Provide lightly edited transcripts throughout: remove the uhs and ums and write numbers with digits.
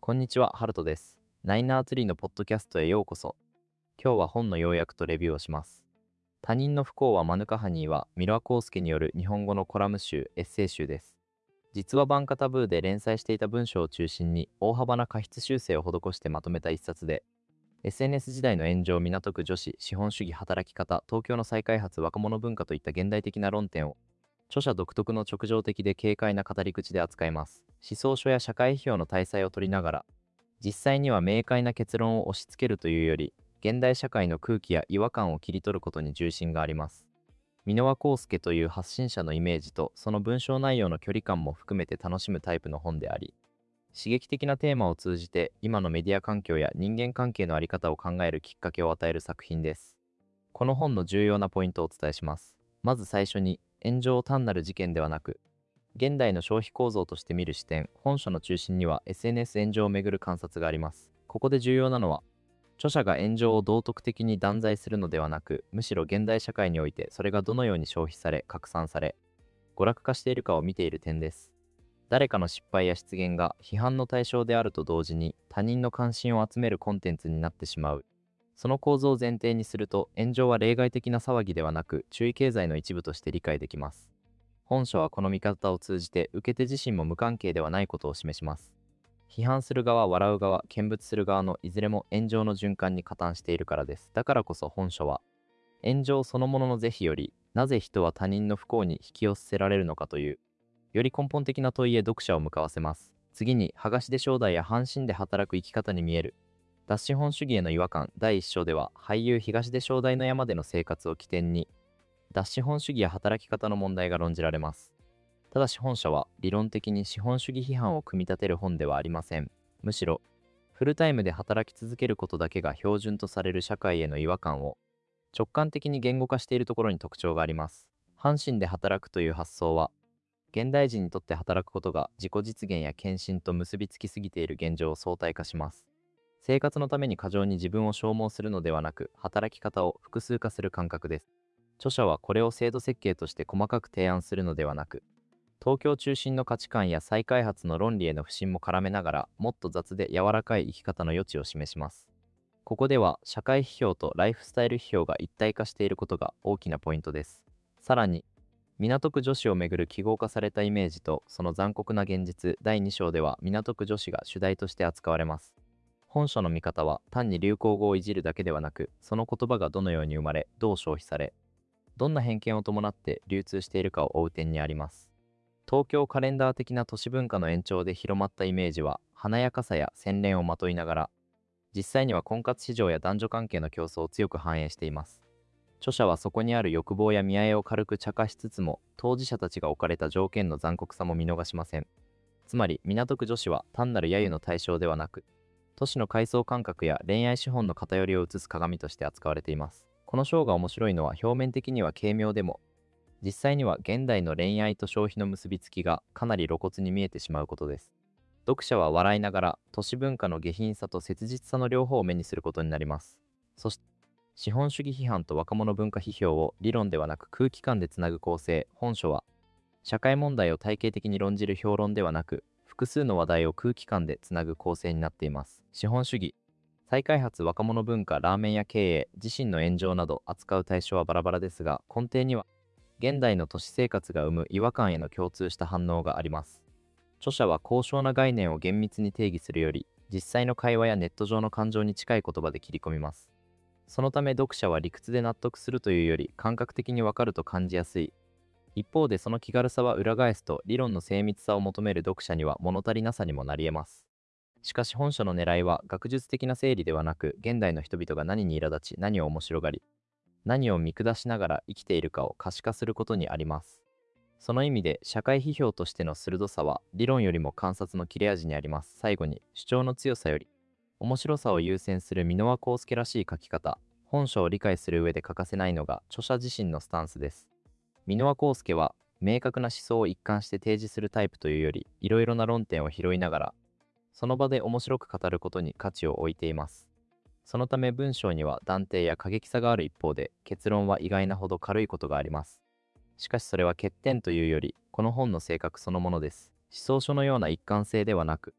こんにちは、ハルトです。ナイナーツリーのポッドキャストへようこそ。今日は本の要約とレビューをします。他人の不幸はマヌカハニーはミラー・コースケによる日本語のコラム集、エッセイ集です。実はバンカタブーで連載していた文章を中心に大幅な過失修正を施してまとめた一冊で、SNS 時代の炎上、港区女子、資本主義働き方、東京の再開発、若者文化といった現代的な論点を著者独特の直情的で軽快な語り口で扱います。思想書や社会批評の体裁を取りながら、実際には明快な結論を押し付けるというより、現代社会の空気や違和感を切り取ることに重心があります。箕輪康介という発信者のイメージとその文章内容の距離感も含めて楽しむタイプの本であり、刺激的なテーマを通じて今のメディア環境や人間関係の在り方を考えるきっかけを与える作品です。この本の重要なポイントをお伝えします。まず最初に、炎上を単なる事件ではなく、現代の消費構造として見る視点、本書の中心には SNS 炎上をめぐる観察があります。ここで重要なのは、著者が炎上を道徳的に断罪するのではなく、むしろ現代社会においてそれがどのように消費され、拡散され、娯楽化しているかを見ている点です。誰かの失敗や失言が批判の対象であると同時に他人の関心を集めるコンテンツになってしまう。その構造を前提にすると、炎上は例外的な騒ぎではなく、注意経済の一部として理解できます。本書はこの見方を通じて受け手自身も無関係ではないことを示します。批判する側、笑う側、見物する側のいずれも炎上の循環に加担しているからです。だからこそ本書は、炎上そのものの是非より、なぜ人は他人の不幸に引き寄せられるのかという、より根本的な問いへ読者を向かわせます。次に、剥がしで正代や半身で働く生き方に見える、脱資本主義への違和感第一章では、俳優東出正代の山での生活を起点に、脱資本主義や働き方の問題が論じられます。ただし本書は理論的に資本主義批判を組み立てる本ではありません。むしろ、フルタイムで働き続けることだけが標準とされる社会への違和感を直感的に言語化しているところに特徴があります。半身で働くという発想は、現代人にとって働くことが自己実現や献身と結びつきすぎている現状を相対化します。生活のために過剰に自分を消耗するのではなく、働き方を複数化する感覚です。著者はこれを制度設計として細かく提案するのではなく、東京中心の価値観や再開発の論理への不信も絡めながら、もっと雑で柔らかい生き方の余地を示します。ここでは社会批評とライフスタイル批評が一体化していることが大きなポイントです。さらに、港区女子をめぐる記号化されたイメージとその残酷な現実第2章では港区女子が主題として扱われます。本書の見方は単に流行語をいじるだけではなく、その言葉がどのように生まれ、どう消費され、どんな偏見を伴って流通しているかを追う点にあります。東京カレンダー的な都市文化の延長で広まったイメージは、華やかさや洗練をまといながら、実際には婚活市場や男女関係の競争を強く反映しています。著者はそこにある欲望や見栄えを軽く茶化しつつも、当事者たちが置かれた条件の残酷さも見逃しません。つまり、港区女子は単なる揶揄の対象ではなく、都市の階層感覚や恋愛資本の偏りを映す鏡として扱われています。この章が面白いのは表面的には軽妙でも、実際には現代の恋愛と消費の結びつきがかなり露骨に見えてしまうことです。読者は笑いながら都市文化の下品さと切実さの両方を目にすることになります。そして、資本主義批判と若者文化批評を理論ではなく空気感でつなぐ構成。本書は、社会問題を体系的に論じる評論ではなく、複数の話題を空気感でつなぐ構成になっています。資本主義、再開発、若者文化、ラーメン屋経営、自身の炎上など扱う対象はバラバラですが、根底には、現代の都市生活が生む違和感への共通した反応があります。著者は高尚な概念を厳密に定義するより、実際の会話やネット上の感情に近い言葉で切り込みます。そのため読者は理屈で納得するというより感覚的にわかると感じやすい。一方でその気軽さは裏返すと理論の精密さを求める読者には物足りなさにもなり得ます。しかし本書の狙いは学術的な整理ではなく、現代の人々が何に苛立ち、何を面白がり、何を見下しながら生きているかを可視化することにあります。その意味で社会批評としての鋭さは理論よりも観察の切れ味にあります。最後に、主張の強さより面白さを優先する箕輪康介らしい書き方。本書を理解する上で欠かせないのが著者自身のスタンスです。箕輪康介は明確な思想を一貫して提示するタイプというより、いろいろな論点を拾いながらその場で面白く語ることに価値を置いています。そのため文章には断定や過激さがある一方で、結論は意外なほど軽いことがあります。しかしそれは欠点というより、この本の性格そのものです。思想書のような一貫性ではなく、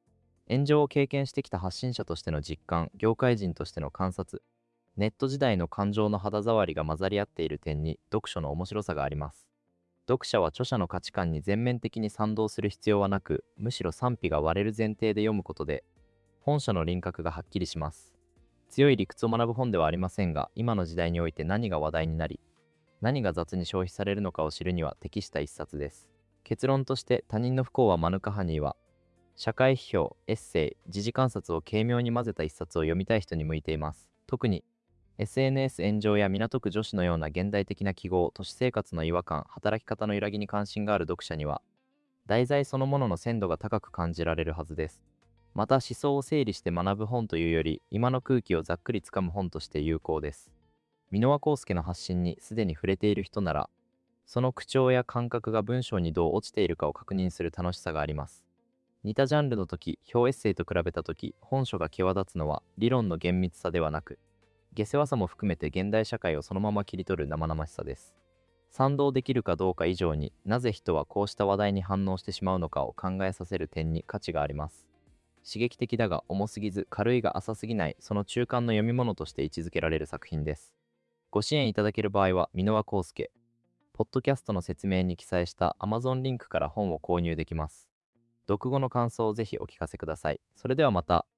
炎上を経験してきた発信者としての実感、業界人としての観察、ネット時代の感情の肌触りが混ざり合っている点に読書の面白さがあります。読者は著者の価値観に全面的に賛同する必要はなく、むしろ賛否が割れる前提で読むことで、本書の輪郭がはっきりします。強い理屈を学ぶ本ではありませんが、今の時代において何が話題になり、何が雑に消費されるのかを知るには適した一冊です。結論として、他人の不幸はマヌカハニーは、社会批評、エッセイ、時事観察を軽妙に混ぜた一冊を読みたい人に向いています。特に、SNS 炎上や港区女子のような現代的な記号、都市生活の違和感、働き方の揺らぎに関心がある読者には、題材そのものの鮮度が高く感じられるはずです。また思想を整理して学ぶ本というより、今の空気をざっくりつかむ本として有効です。箕輪康介の発信にすでに触れている人なら、その口調や感覚が文章にどう落ちているかを確認する楽しさがあります。似たジャンルの時、表エッセイと比べた時、本書が際立つのは理論の厳密さではなく、下世話さも含めて現代社会をそのまま切り取る生々しさです。賛同できるかどうか以上になぜ人はこうした話題に反応してしまうのかを考えさせる点に価値があります。刺激的だが重すぎず軽いが浅すぎない、その中間の読み物として位置づけられる作品です。ご支援いただける場合は箕輪康介、ポッドキャストの説明に記載した Amazon リンクから本を購入できます。読後の感想をぜひお聞かせください。それではまた。